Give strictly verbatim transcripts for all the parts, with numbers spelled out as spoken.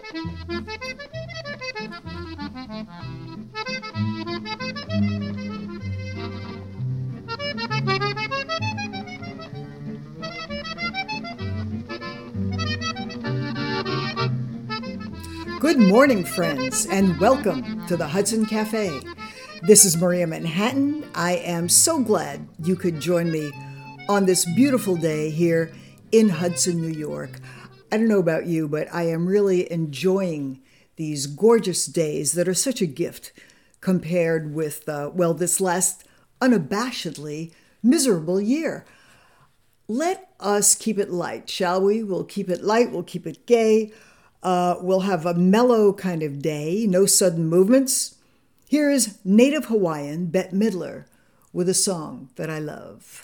Good morning, friends, and welcome to the Hudson Cafe. This is Maria Manhattan. I am so glad you could join me on this beautiful day here in Hudson, New York. I don't know about you, but I am really enjoying these gorgeous days that are such a gift compared with, uh, well, this last unabashedly miserable year. Let us keep it light, shall we? We'll keep it light, we'll keep it gay. Uh, we'll have a mellow kind of day, no sudden movements. Here is native Hawaiian Bette Midler with a song that I love.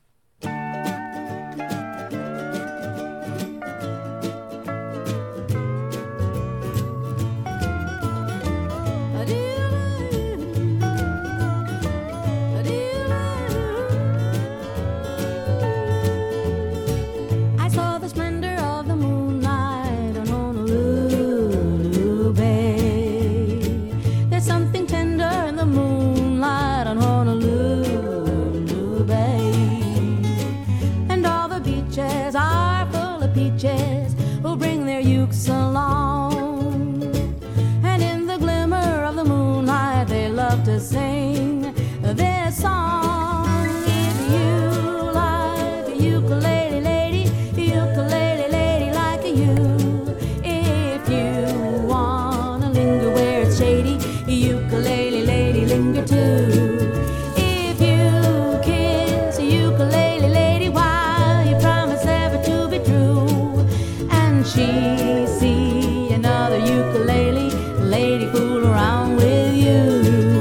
Sing their song. If you like a ukulele lady, ukulele lady like you. If you wanna linger where it's shady, ukulele lady linger too. If you kiss a ukulele lady, why you promise ever to be true. And she see another ukulele lady fool around with you.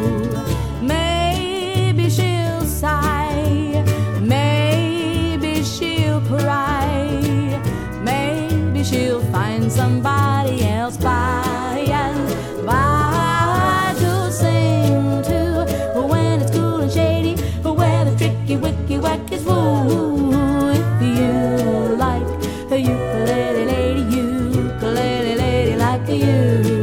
Somebody else by and by to sing to when it's cool and shady, where the tricky wicky wack is woo. If you like a ukulele lady, ukulele lady like you.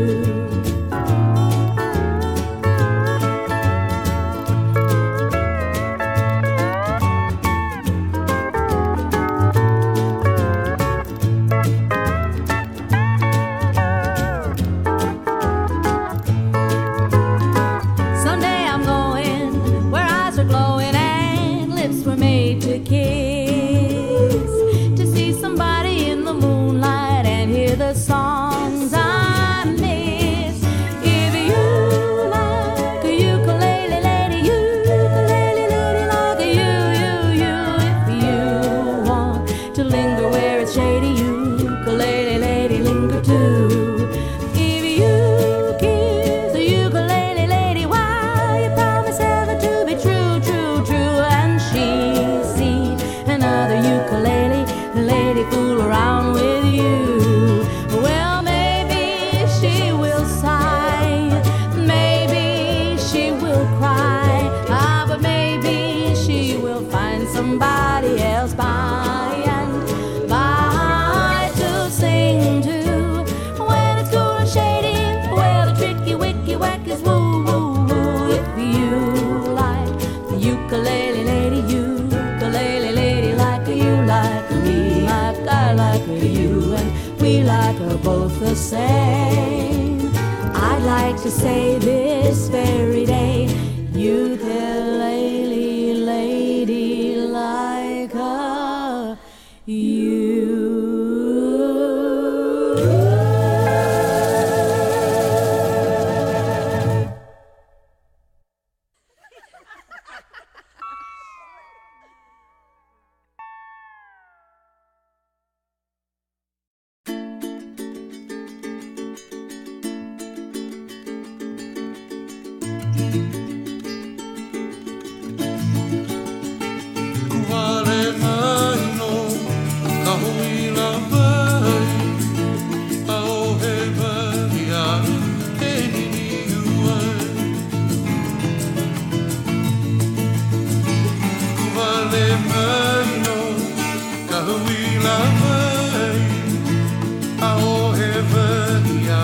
Songs I miss. If you like a ukulele lady, ukulele lady like you, you, you. If you want to linger where it's shady, ukulele lady linger too. If you kiss a ukulele lady, why you promise ever to be true, true, true. And she see another ukulele lady fool around with you. Well, maybe she will sigh, maybe she will cry, ah, but maybe she will find somebody else by and by to sing to when it's cool and shady, where the tricky wicky wack is woo, woo, woo. If you like the ukulele lady, ukulele lady like you, like me, like I like you, and we like her both the same. I'd like to say this very day, ukulele lady like her, you. Aohe vania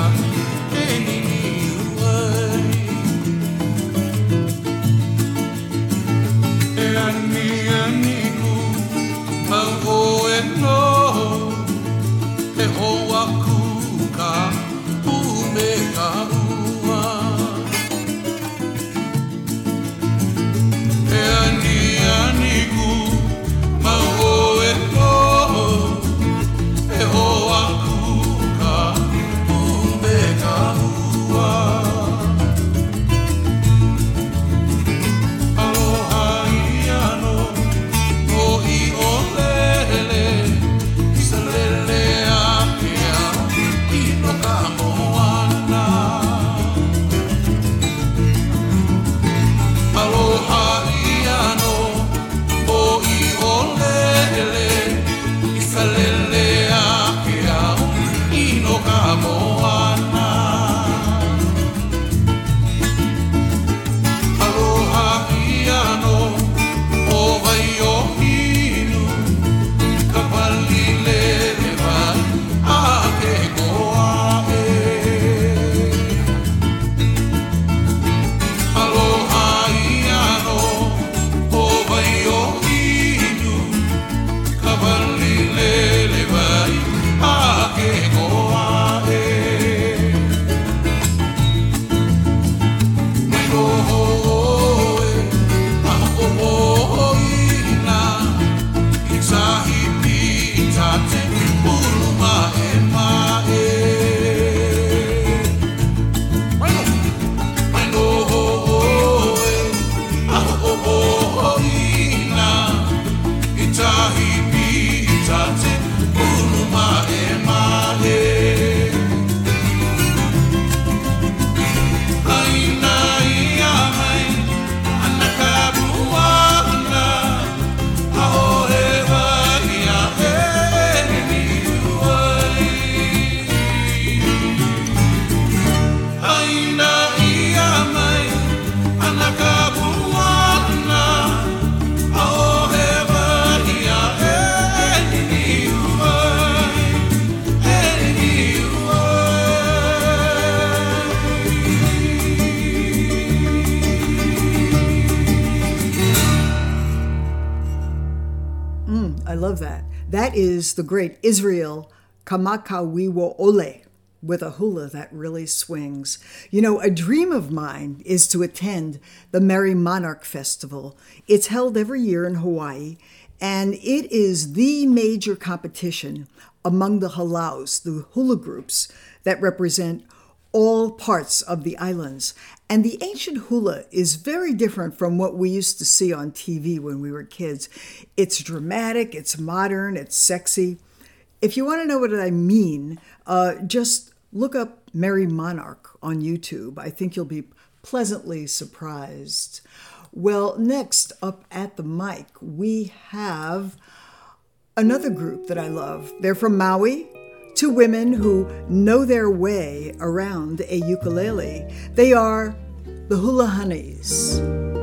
love that. That is the great Israel Kamakawiwo'ole with a hula that really swings. You know, a dream of mine is to attend the Merry Monarch Festival. It's held every year in Hawaii, and it is the major competition among the halaus, the hula groups that represent all parts of the islands. And the ancient hula is very different from what we used to see on T V when we were kids. It's dramatic, it's modern, it's sexy. If you want to know what I mean, uh, just look up Merry Monarch on YouTube. I think you'll be pleasantly surprised. Well, next up at the mic, we have another group that I love. They're from Maui. Two women who know their way around a ukulele. They are the Hula Honeys.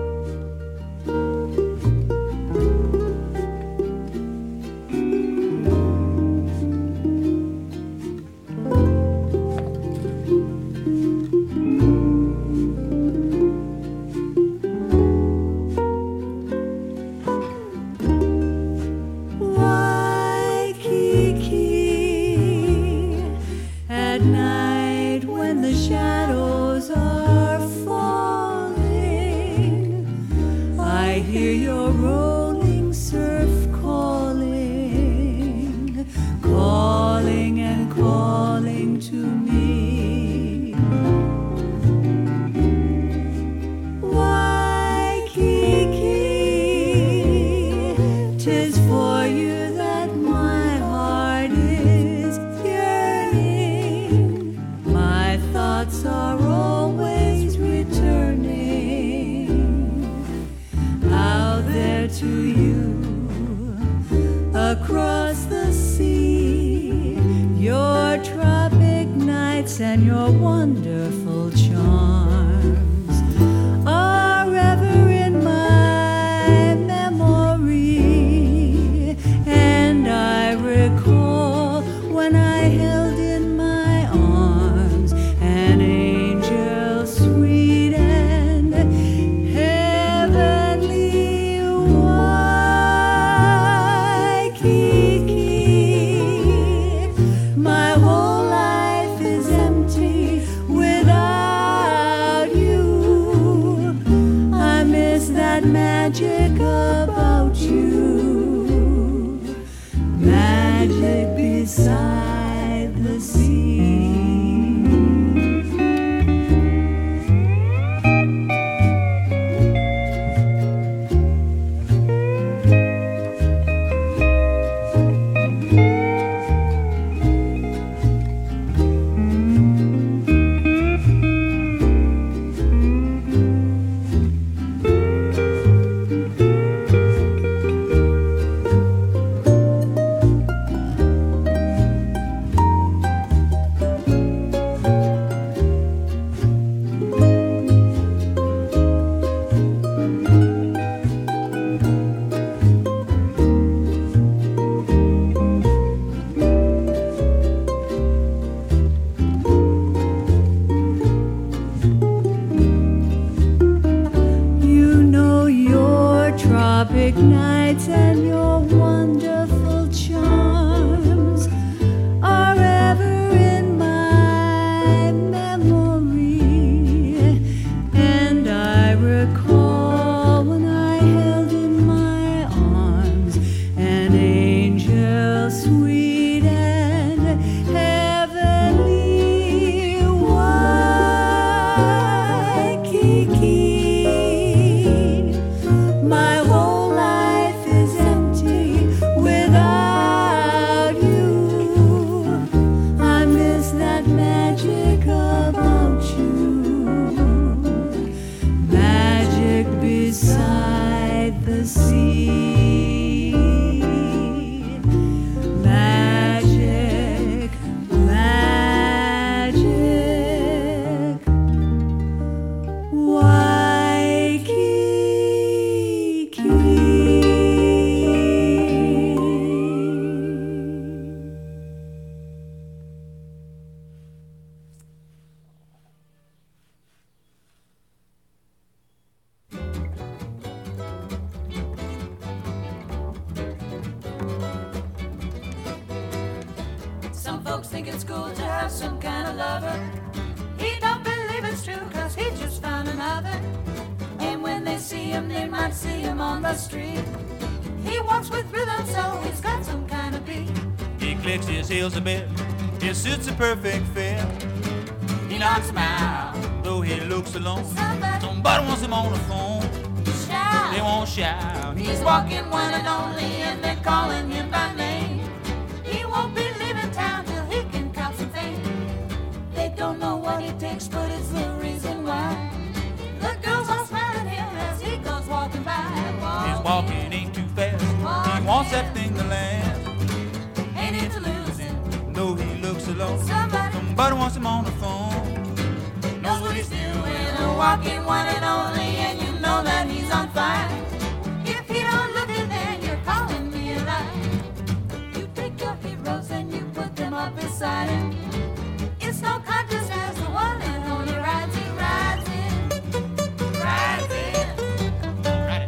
And your wonderful charms are ever in my memory, and I recall when I held in my arms an angel sweet and heavenly. Waikiki, my whole life is empty without it's cool to have some kind of lover. He don't believe it's true, cause he just found another. And when they see him, they might see him on the street. He walks with rhythm, so he's got some kind of beat. He clicks his heels a bit, his suit's a perfect fit. He knocks him out, though he looks alone. Somebody, Somebody wants him on the phone. shout. They won't shout. He's walking one and only, and they're calling him by name. He won't be leaving town till he can cop some fame. They don't know what it takes, but it's the reason why. The girls all smile at him as he goes walking by. Walking, His walking ain't too fast. walking, He wants that thing to last. ain't it to lose him? Though he looks alone. Somebody, Somebody wants him on the phone. knows what he's doing. A walking one and only, and you know that he's on fire. If you don't look at then you're calling me a lie. You take your heroes and you put them up beside him. It's no contest as the one and only rides in, rides in, rides in. Right.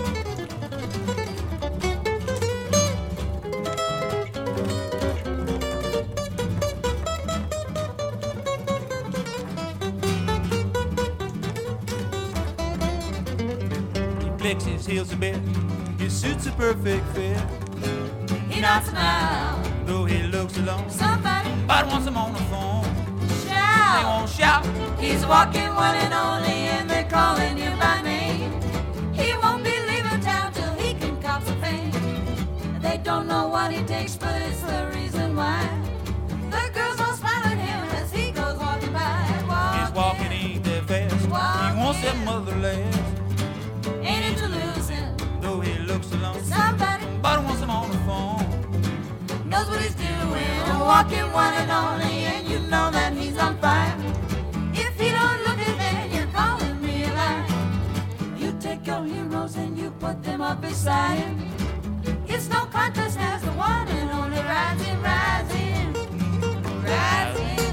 He flicks his heels a bit, his suit's a perfect fit. He knocks him out. Though he looks alone. Somebody Somebody wants him on the phone. They shout. won't shout. He's walking one and only, and they're calling him by name. He won't be leaving town till he can cop some fame. They don't know what he takes, but it's the reason why. The girls all smile at him as he goes walking by. His walking ain't that fast. He wants that mother last. Ain't it to lose him? Though he looks alone. Somebody Somebody wants him on the phone. knows what he's doing. Walking one and only, and you know that he's on fire. If you don't look at that, you're calling me a lie. You take your heroes and you put them up beside him. It's no contest as the one and only rides in, rides in, rides in.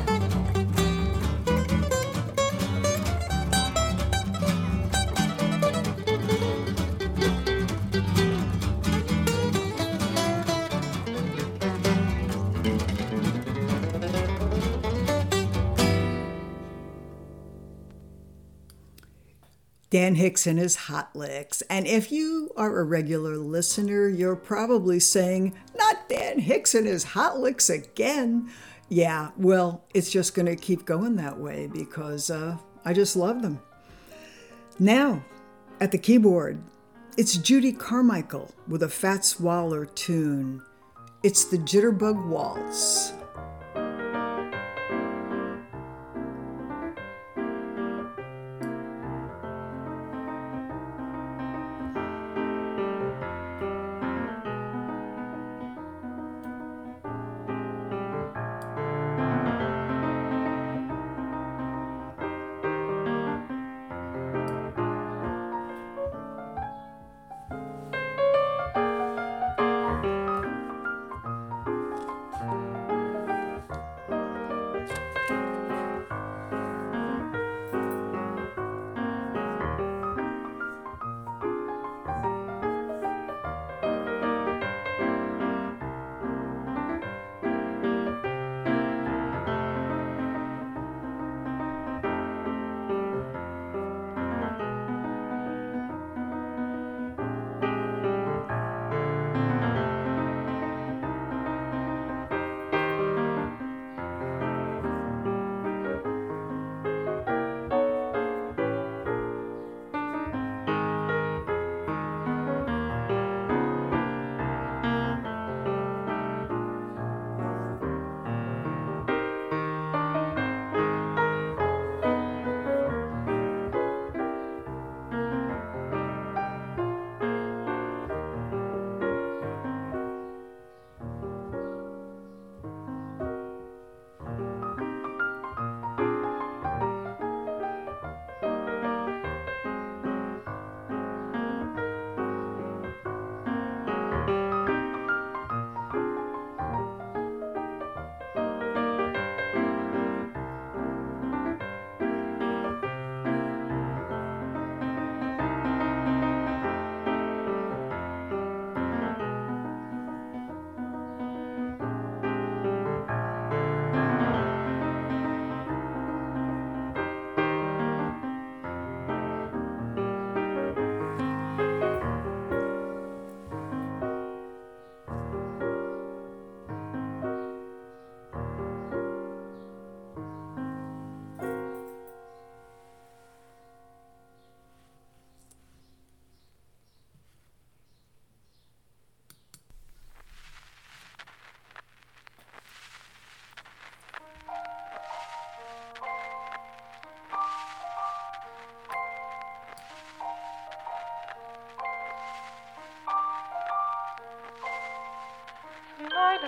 Dan Hicks and his Hot Licks. And if you are a regular listener, you're probably saying, not Dan Hicks and his Hot Licks again. Yeah, well, it's just going to keep going that way because uh, I just love them. Now, at the keyboard, it's Judy Carmichael with a Fats Waller tune. It's the Jitterbug Waltz.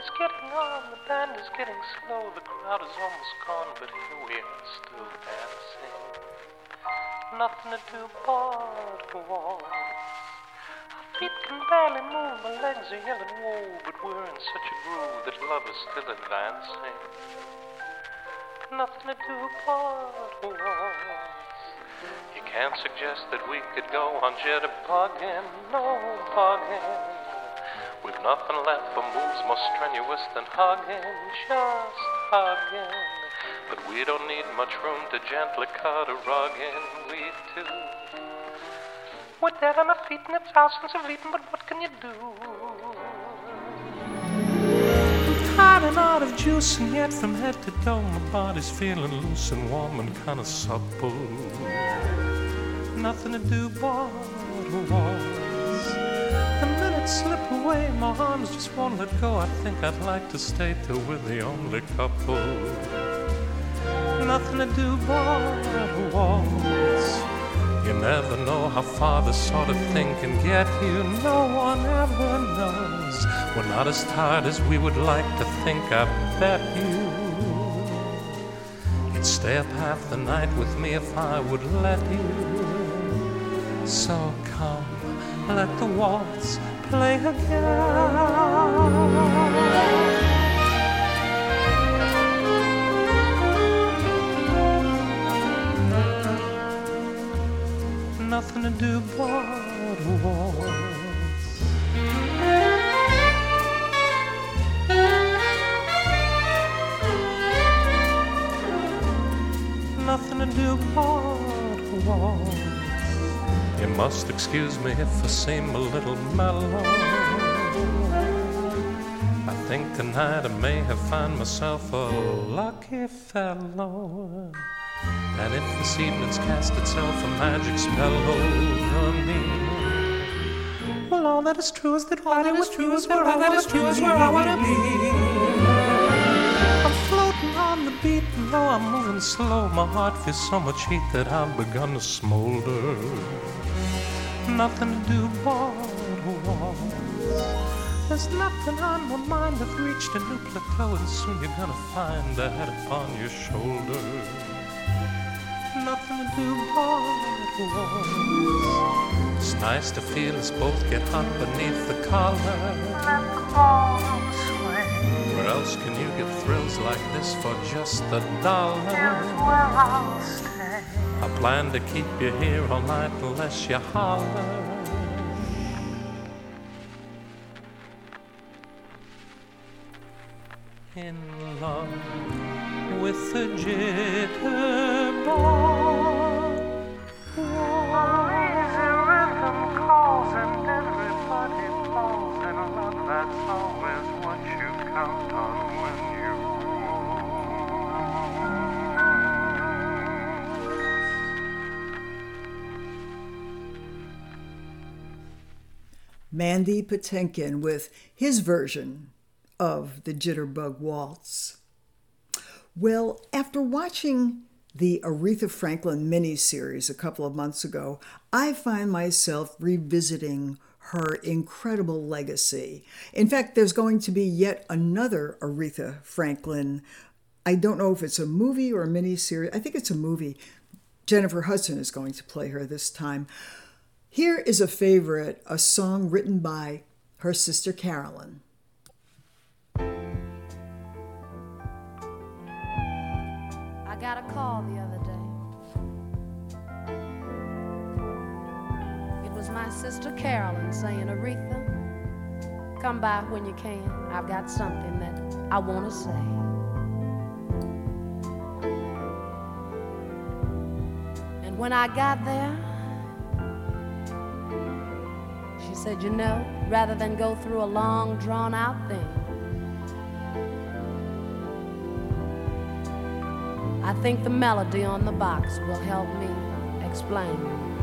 is getting on, the band is getting slow, the crowd is almost gone, but here we are still dancing. Nothing to do but to waltz. Our feet can barely move, my legs are yelling whoa, but we're in such a groove that love is still advancing. Nothing to do but to waltz. You can't suggest that we could go on jitterbugging, no bugging. We've nothing left for moves more strenuous than hugging, just hugging. But we don't need much room to gently cut a rug in, we two. We're dead on our feet and it's thousands of eating, but what can you do? I'm tired and out of juice, and yet from head to toe my body's feeling loose and warm and kind of supple. Nothing to do but waltz. The minutes slip away, my arms just won't let go. I think I'd like to stay till we're the only couple. Nothing to do but waltz. You never know how far this sort of thing can get you. No one ever knows. We're not as tired as we would like to think. I bet you you'd stay up half the night with me if I would let you. So come, let the waltz play again. Nothing to do but waltz. Nothing to do but waltz. You must excuse me if I seem a little mellow. I think tonight I may have found myself a lucky fellow. And if this evening's cast itself a magic spell over me, well, all that is true is that all that is true is where all that is true is where I want to be. I'm floating on the beat, and though I'm moving slow, my heart feels so much heat that I've begun to smolder. Nothing to do but waltz. There's nothing on my mind. I've reached a new plateau, and soon you're gonna find a head upon your shoulder. Nothing to do but waltz. It's nice to feel us both get hot beneath the collar. Let the ball sway. Where else can you get thrills like this for just a dollar? Here's where I'll stay. I plan to keep you here all night unless you holler. In love with the jitterbug. Easy rhythm calls and everybody falls in love. That's always what you count on when you Mandy Patinkin with his version of the Jitterbug Waltz. Well, after watching the Aretha Franklin miniseries a couple of months ago, I find myself revisiting her incredible legacy. In fact, there's going to be yet another Aretha Franklin. I don't know if it's a movie or a miniseries. I think it's a movie. Jennifer Hudson is going to play her this time. Here is a favorite, a song written by her sister Carolyn. I got a call the other day. It was my sister Carolyn saying, Aretha, come by when you can. I've got something that I want to say. And when I got there, she said, you know, rather than go through a long, drawn-out thing, I think the melody on the box will help me explain.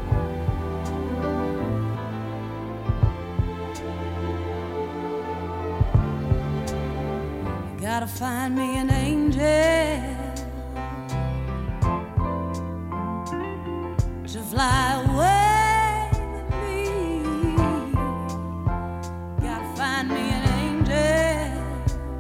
You gotta find me an angel to fly away with me. Gotta find me an angel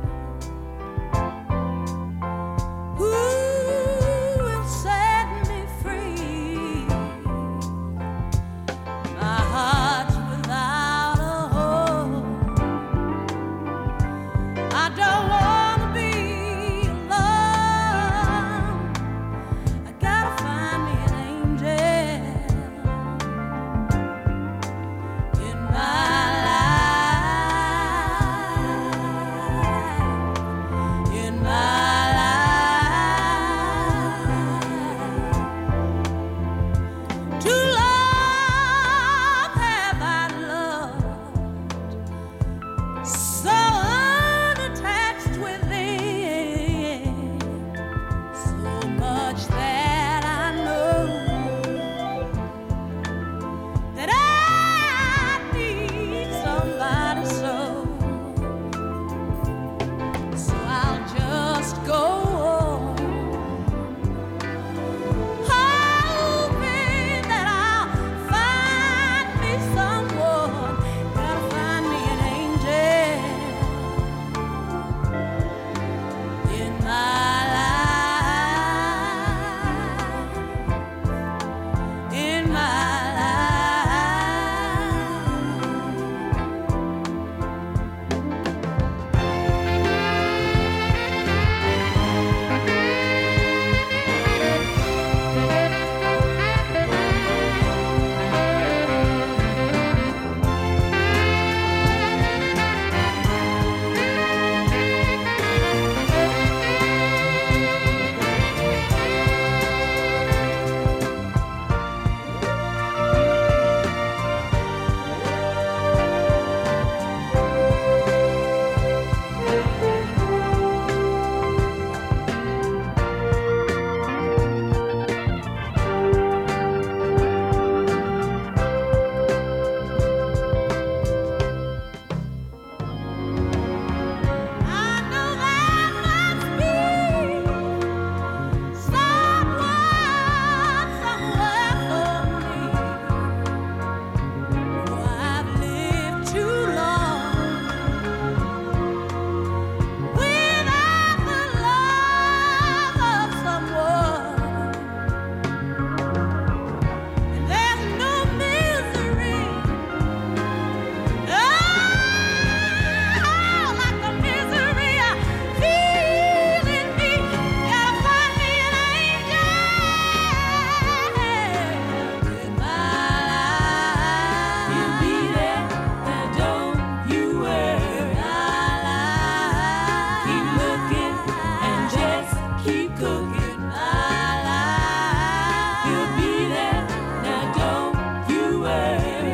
looking. La, la, he'll be there. Now don't you worry.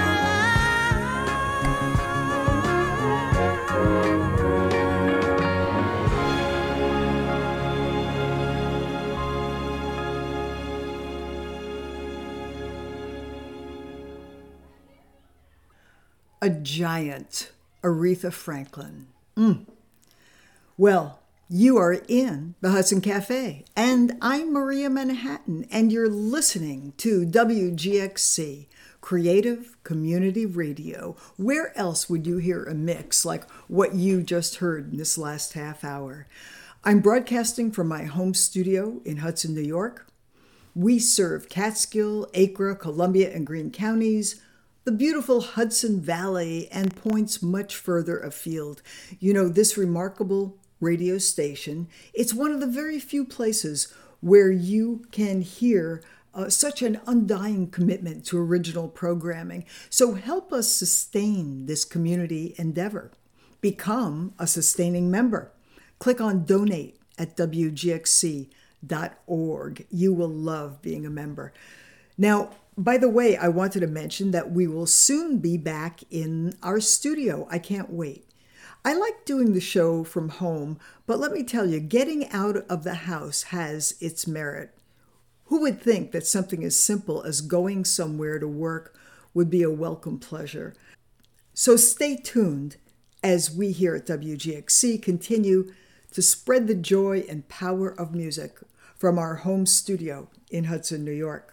A giant, Aretha Franklin. Mm. Well, you are in the Hudson Cafe, and I'm Maria Manhattan, and you're listening to W G X C, Creative Community Radio. Where else would you hear a mix like what you just heard in this last half hour? I'm broadcasting from my home studio in Hudson, New York. We serve Catskill, Acre, Columbia, and Greene counties, the beautiful Hudson Valley, and points much further afield. You know, this remarkable radio station, it's one of the very few places where you can hear uh, such an undying commitment to original programming. So help us sustain this community endeavor. Become a sustaining member. Click on Donate at W G X C dot org. You will love being a member. Now, by the way, I wanted to mention that we will soon be back in our studio. I can't wait. I like doing the show from home, but let me tell you, getting out of the house has its merit. Who would think that something as simple as going somewhere to work would be a welcome pleasure? So stay tuned as we here at W G X C continue to spread the joy and power of music from our home studio in Hudson, New York.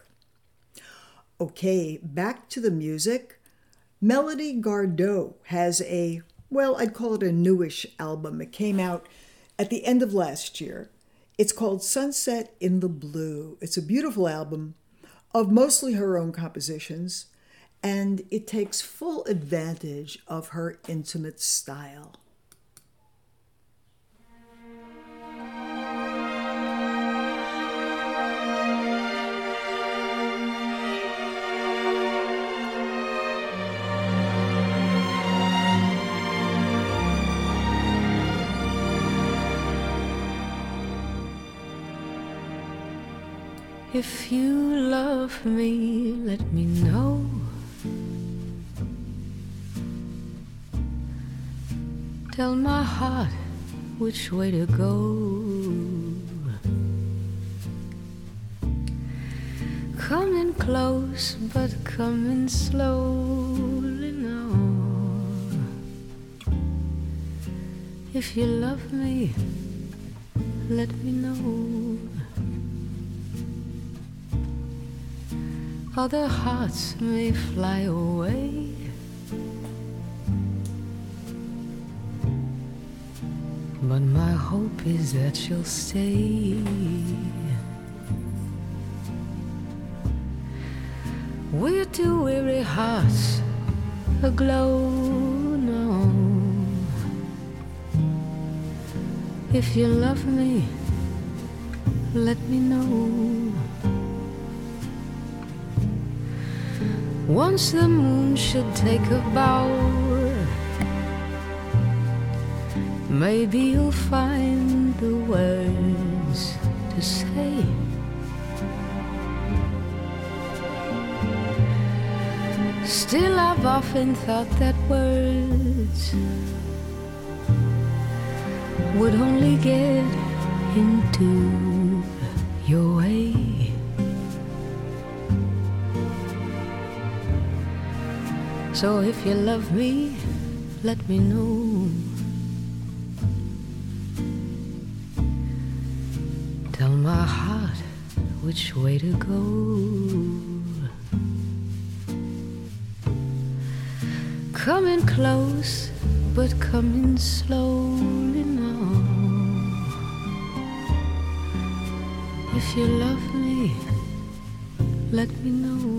Okay, back to the music. Melody Gardot has a, well, I'd call it a newish album. It came out at the end of last year. It's called Sunset in the Blue. It's a beautiful album of mostly her own compositions, and it takes full advantage of her intimate style. If you love me, let me know. Tell my heart which way to go. Come in close, but come in slowly now. If you love me, let me know. Other hearts may fly away, but my hope is that you'll stay. We're two weary hearts aglow now. If you love me, let me know. Once the moon should take a bow, maybe you'll find the words to say. Still, I've often thought that words would only get into your way. So if you love me, let me know. Tell my heart which way to go. Come in close, but come in slowly now. If you love me, let me know.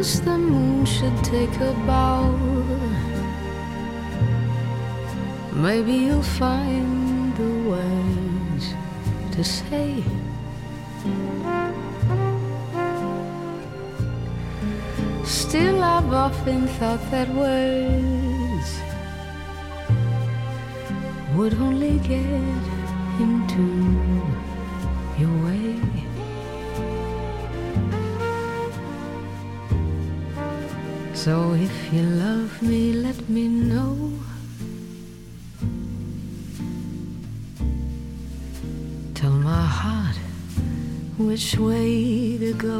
Suppose the moon should take a bow. Maybe you'll find the words to say. Still, I've often thought that words would only get into your way. So if you love me, let me know. Tell my heart which way to go.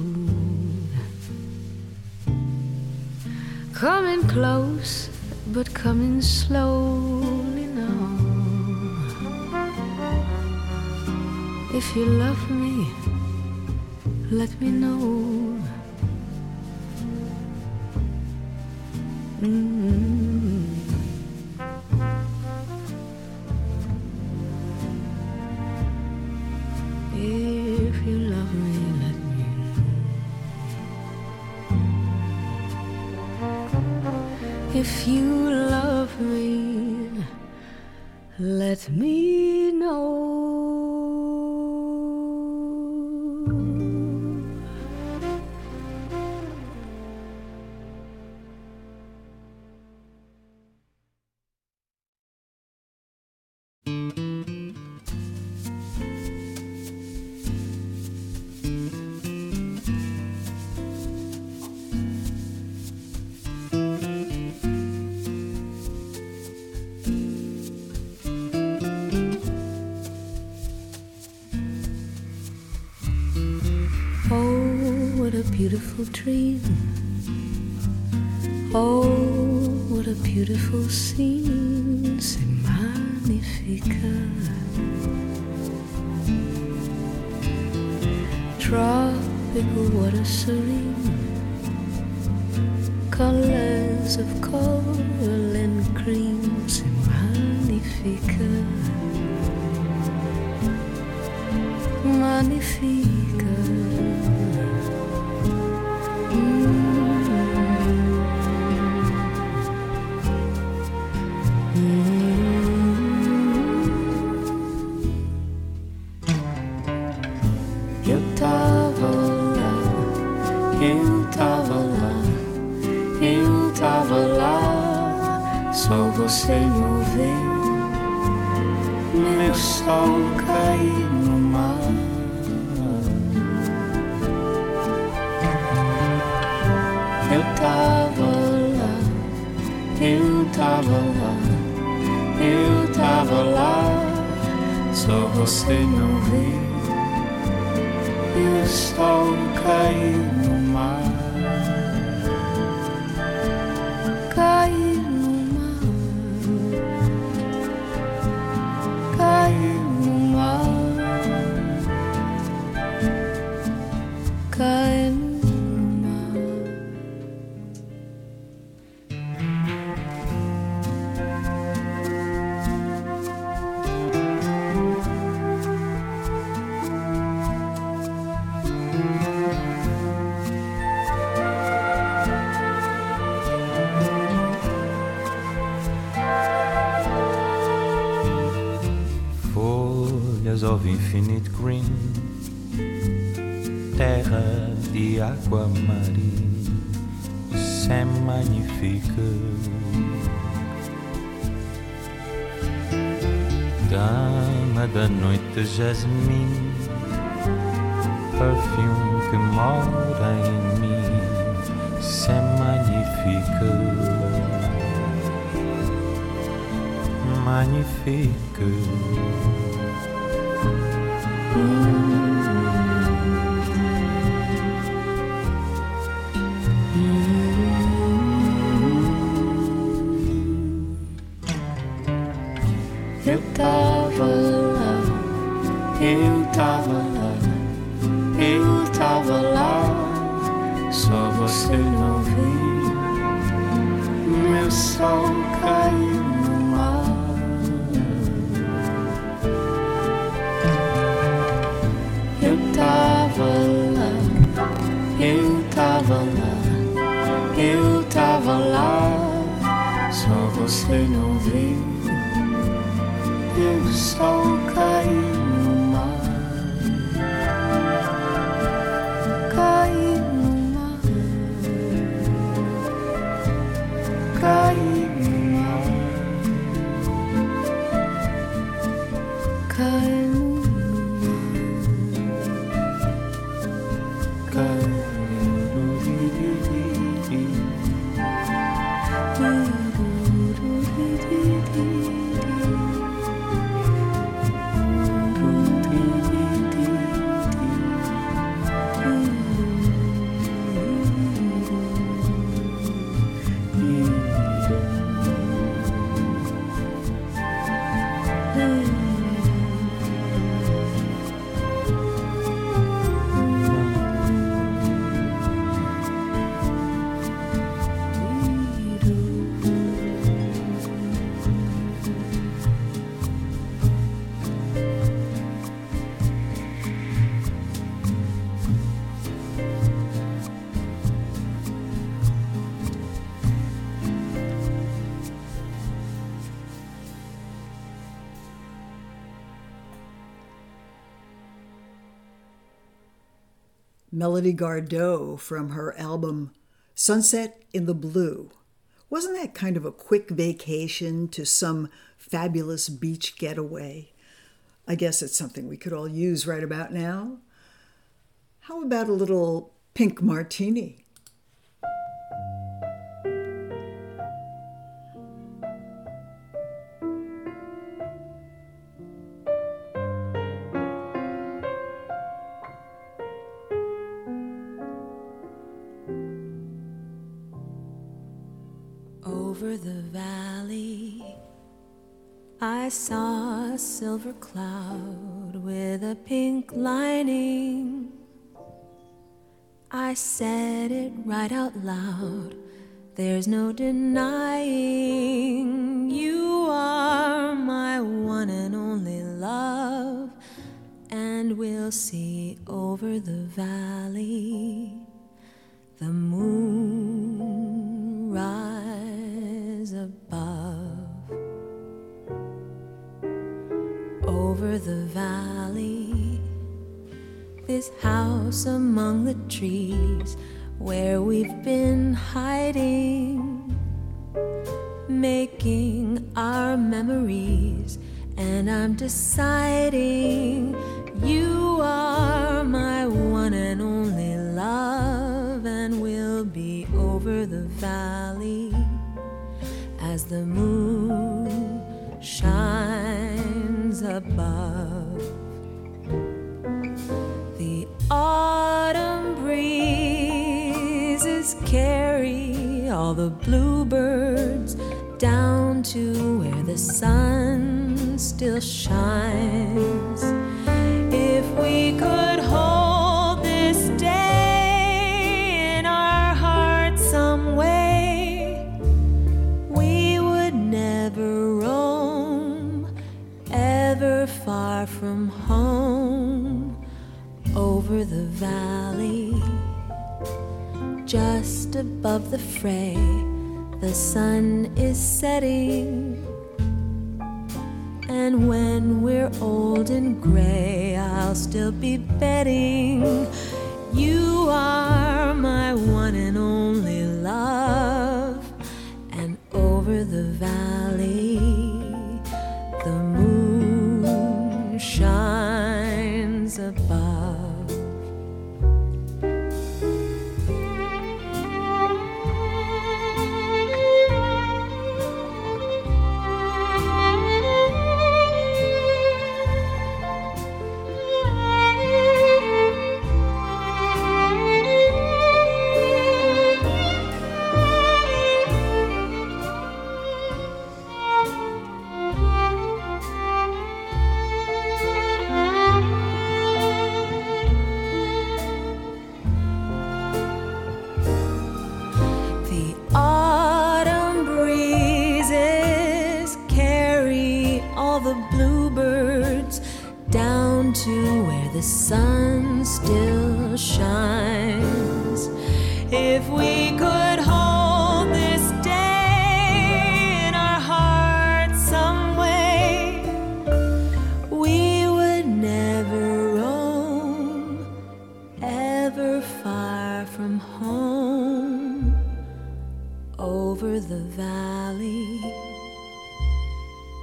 Coming close, but coming slowly now. If you love me, let me know. Mm-hmm. If you love me, let me know. If you love me, let me know. Beautiful dream. Oh, what a beautiful scene. C'est magnifique. Tropical water serene. Colors of coral and cream. C'est magnifique. Magnifique. Você mover meu sol cair no mar. Eu tava lá, eu tava lá, eu tava lá. Só você não vê meu sol cair no mar. Cair. Of infinite green, terra de água marinha, c'est magnifique. Dama da noite, jasmim, perfume que mora em mim, c'est magnifique. Magnifique. Eu tava lá, eu tava lá, eu tava lá. Só você não viu meu sol cair no mar. Eu tava lá, eu tava lá, você não viu? O sol caiu no mar, caiu no mar, caiu no mar, caiu no mar, caiu no ri-ri-ri-ri. Melody Gardot from her album Sunset in the Blue. Wasn't that kind of a quick vacation to some fabulous beach getaway? I guess it's something we could all use right about now. How about a little pink martini? Over the valley, I saw a silver cloud with a pink lining. I said it right out loud, there's no denying. You are my one and only love, and we'll see over the valley the moon rise above. Over the valley, this house among the trees where we've been hiding, making our memories, and I'm deciding you are my one and only love, and we'll be over the valley as the moon shines above. The autumn breezes carry all the bluebirds down to where the sun still shines. If we could hold this day in our hearts some way, we would never roam ever far from home. Over the valley, just above the fray, the sun is setting. And when we're old and gray, I'll still be betting you are my one and only love. And over the valley, the moon shines above. To where the sun still shines. If we could hold this day in our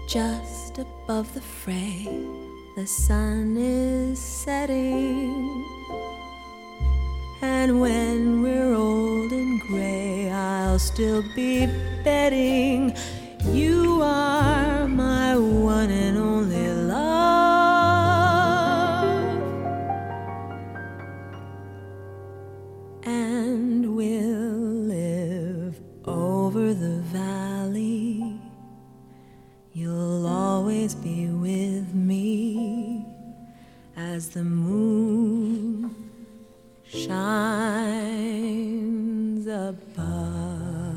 Just above the fray, the sun is setting. And when we're old and gray, I'll still be betting you are my one and only love. And we'll live over the valley. You'll always be with me as the moon shines above.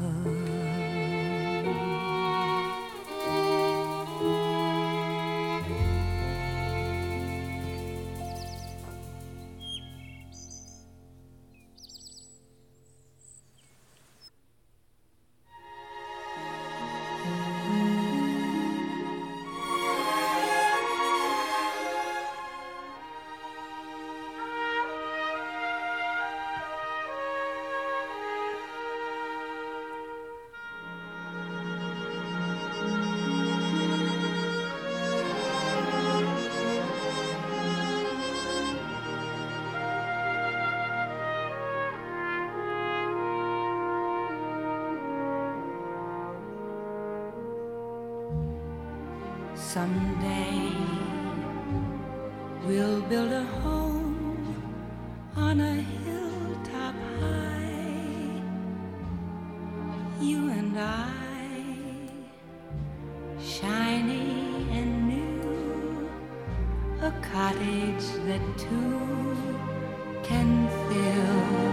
Someday we'll build a home on a hilltop high, you and I, shiny and new, a cottage that two can fill,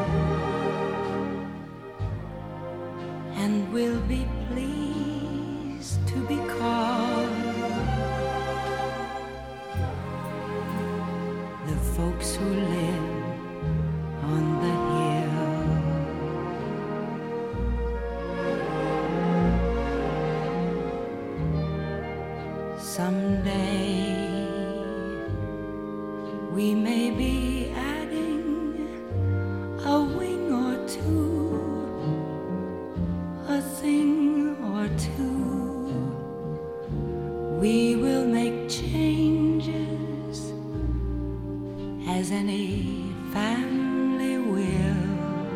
and we'll be pleased to be called folks who live on the hill. Someday we may be adding a wing or two, a thing or two. We will make changes as any family will,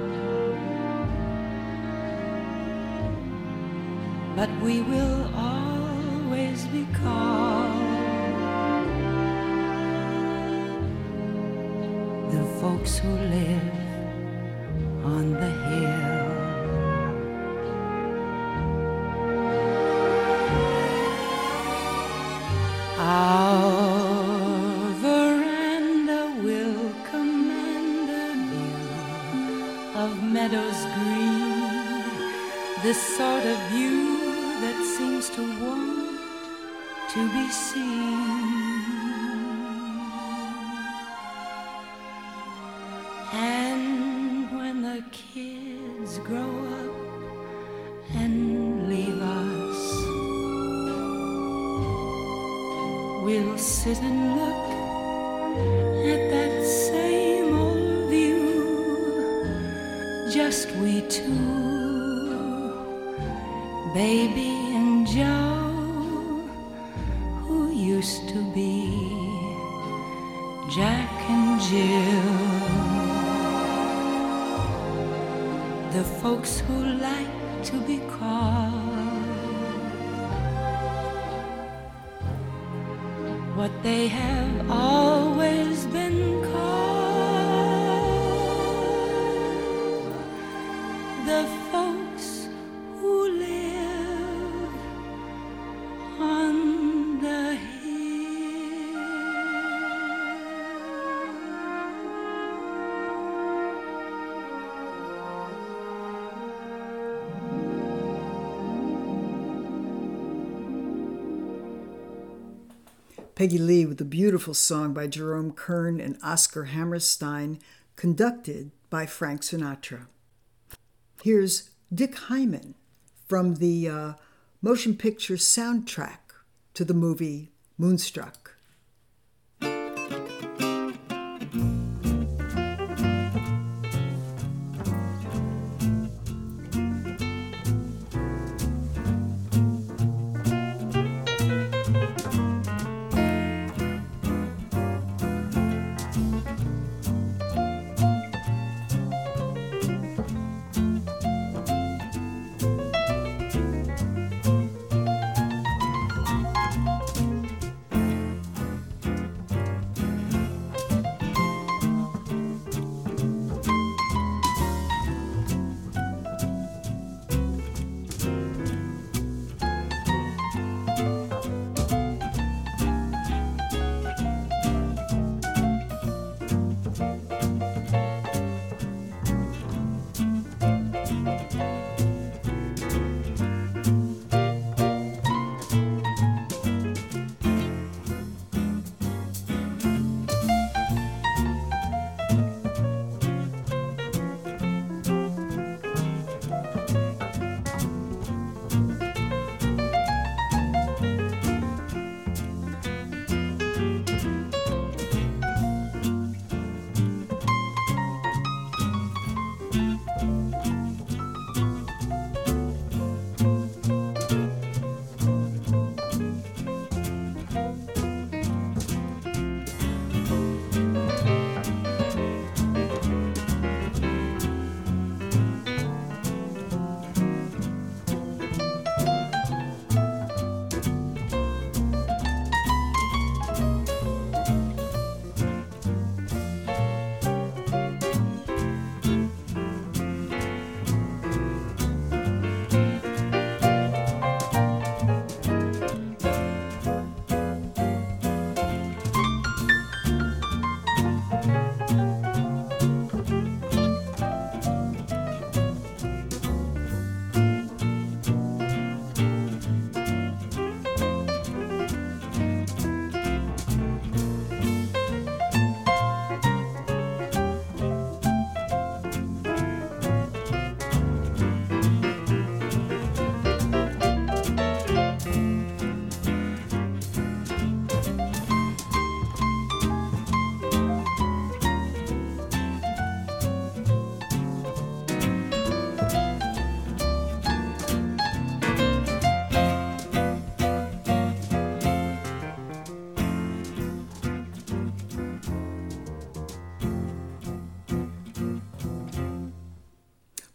but we will always be called the folks who live on the hill. Our veranda will command a view of meadows green, the sort of view that seems to want to be seen. And when the kids grow up and leave us, we'll sit and look at that same old view, just we two, Baby and Joe, who used to be Jack and Jill, the folks who like to be called what they have always been called, the folks who live on the hill. Peggy Lee with a beautiful song by Jerome Kern and Oscar Hammerstein, conducted by Frank Sinatra. Here's Dick Hyman from the uh, motion picture soundtrack to the movie Moonstruck.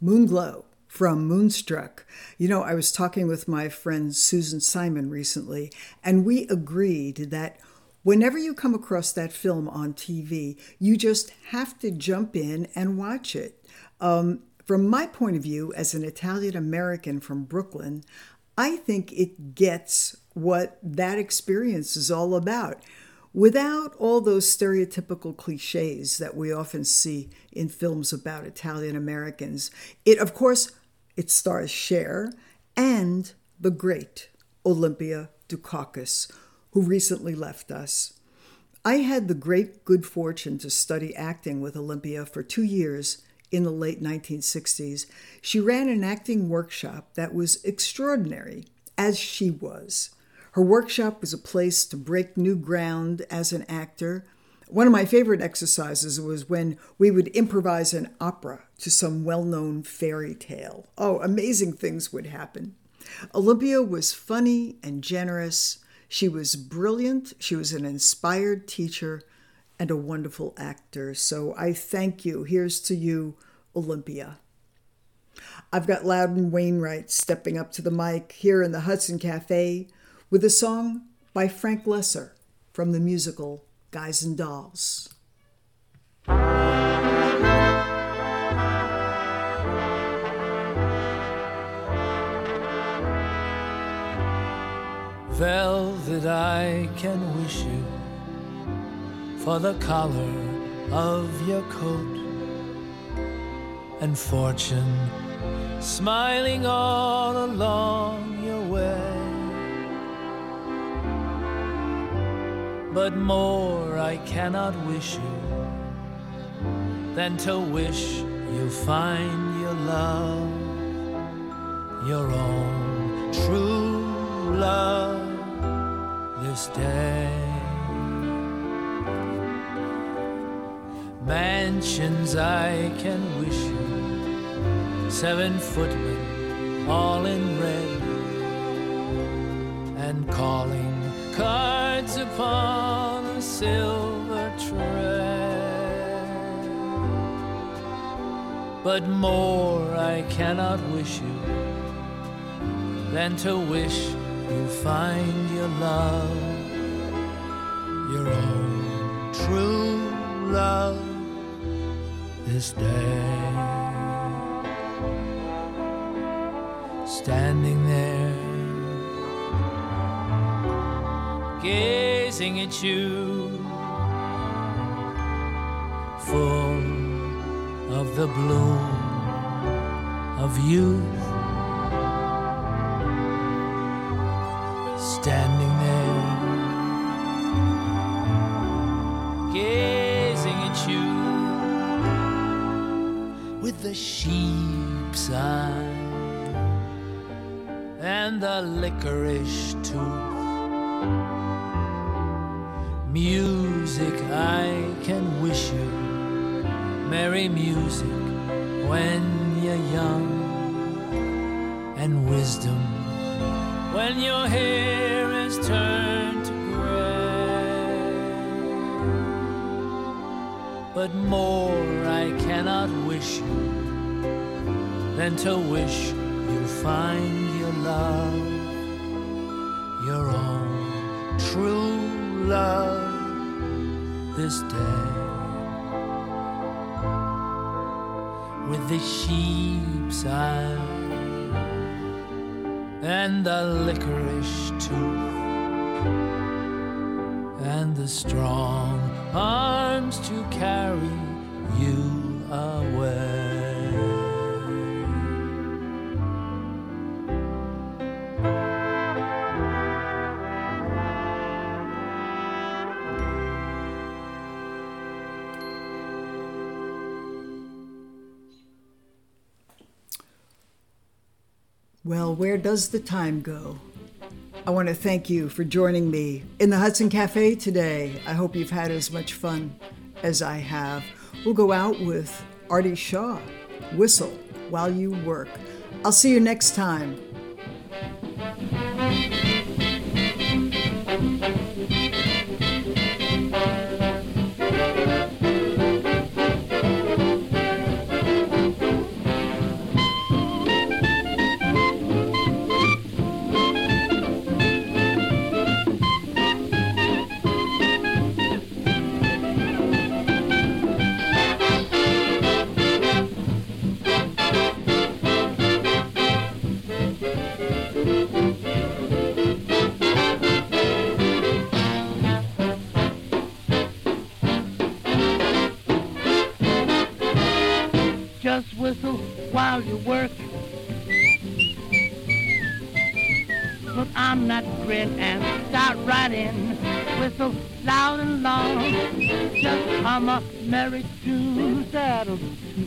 Moonglow from Moonstruck. You know, I was talking with my friend Susan Simon recently, and we agreed that whenever you come across that film on T V, you just have to jump in and watch it. Um, from my point of view, as an Italian American from Brooklyn, I think it gets what that experience is all about, without all those stereotypical cliches that we often see in films about Italian Americans. It, of course, it stars Cher and the great Olympia Dukakis, who recently left us. I had the great good fortune to study acting with Olympia for two years in the late nineteen sixties. She ran an acting workshop that was extraordinary, as she was. Her workshop was a place to break new ground as an actor. One of my favorite exercises was when we would improvise an opera to some well-known fairy tale. Oh, amazing things would happen. Olympia was funny and generous. She was brilliant. She was an inspired teacher and a wonderful actor. So I thank you. Here's to you, Olympia. I've got Loudon Wainwright stepping up to the mic here in the Hudson Cafe with a song by Frank Lesser from the musical Guys and Dolls. Velvet, I can wish you for the collar of your coat, and fortune smiling all along your way. But more I cannot wish you than to wish you find your love, your own true love this day. Mansions I can wish you, seven footmen all in red, and calling cards upon a silver tray. But more I cannot wish you than to wish you find your love, your own true love this day. Standing there gazing at you, full of the bloom of youth. Standing there gazing at you with the sheep's eye and the licorice tooth. Music I can wish you, merry music when you're young, and wisdom when your hair has turned to gray. But more I cannot wish you than to wish you find your love, your own true love this day. With the sheep's eye and the licorice tooth and the strong arms to carry you away. Well, where does the time go? I want to thank you for joining me in the Hudson Cafe today. I hope you've had as much fun as I have. We'll go out with Artie Shaw, Whistle While You Work. I'll see you next time. while you work. Put on that grin and start riding. Whistle loud and long. Just hum a merry tune. Just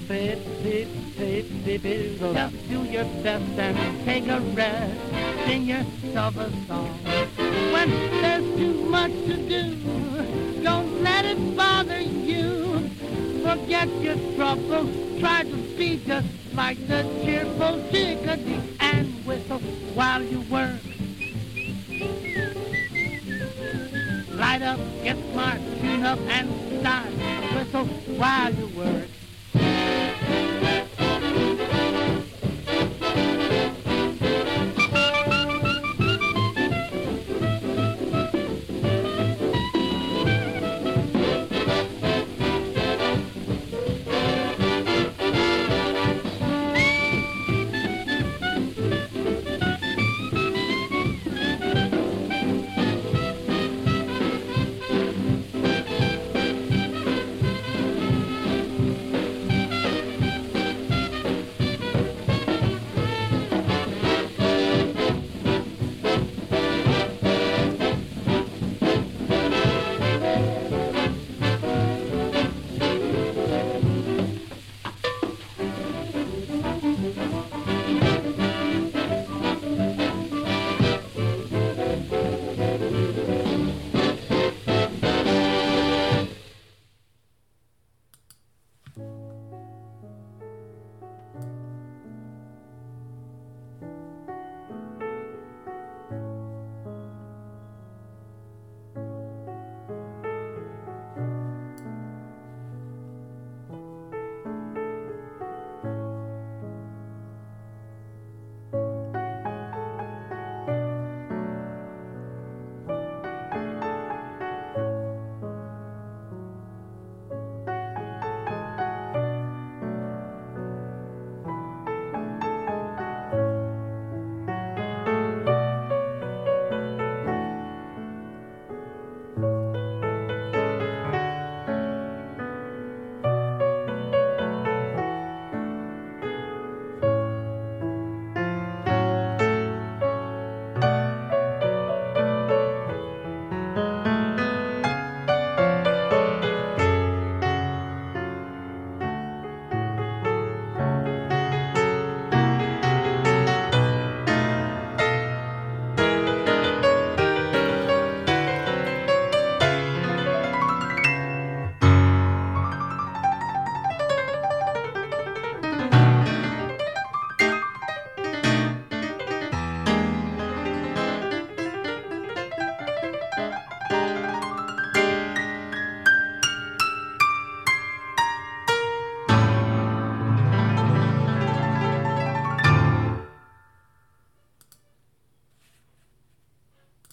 do your best and take a rest. Sing yourself a song. When there's too much to do, don't let it bother you. Forget your troubles. Try to be just like the cheerful chickadee and whistle while you work. Light up, get smart, tune up, and start. Whistle while you work.